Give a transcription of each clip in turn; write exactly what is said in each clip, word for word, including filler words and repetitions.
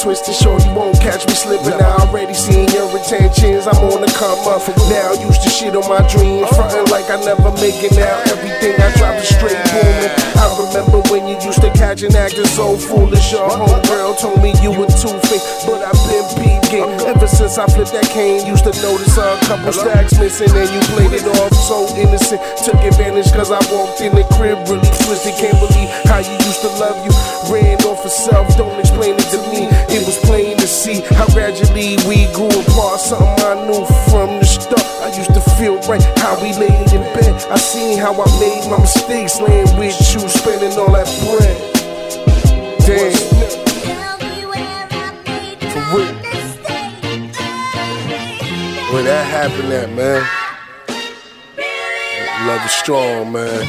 twisted, shorty won't catch me slipping. I already seen your intentions, I'm on the come up. Now used to shit on my dreams, frontin' like I never make it. Now everything I drop is straight booming. I remember when you used to catch and acting so foolish. Your homegirl told me you were two-faced, but I've been peeking. Ever since I flipped that cane, used to notice a couple stacks missing, and you played it off so innocent. Took advantage cause I walked in the crib really twisted. Can't believe how you used to love you. Ran off herself, don't explain it to me. It was plain to see how gradually we grew apart. Something I knew from the start. I used to feel right how we laid in bed. I seen how I made my mistakes, laying with you, spending all that bread. Damn. For real. Where that happened at, man? Love is strong, man.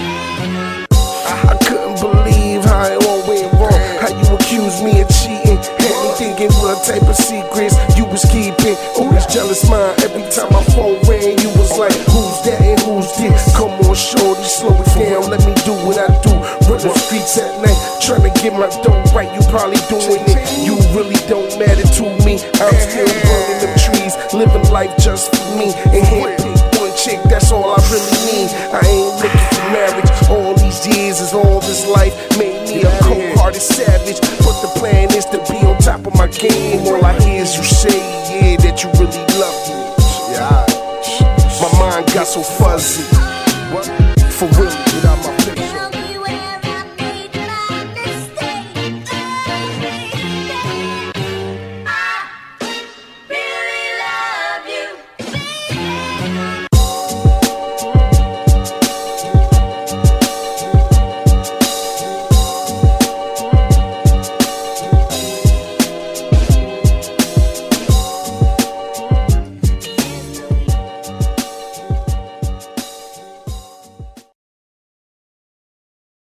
I couldn't believe how it all went wrong. How you accused me of cheating, had me thinking what type of secrets you was keeping. Oh, this jealous mind, every time my phone rang, you was like, who's that and who's this? Come on, shorty, slow it down, let me do what I do. Run the streets at night, trying to get my dough right. You probably doing it, you really don't matter to me. I'm still burning them trees, living life just for me. And handpick one chick, that's all I really need. I ain't looking for marriage. All these years is all this life made me a cold-hearted savage. But the plan is to be on top of my game. All I hear is you say, yeah, that you really love me. Yeah, my mind got so fuzzy. For real.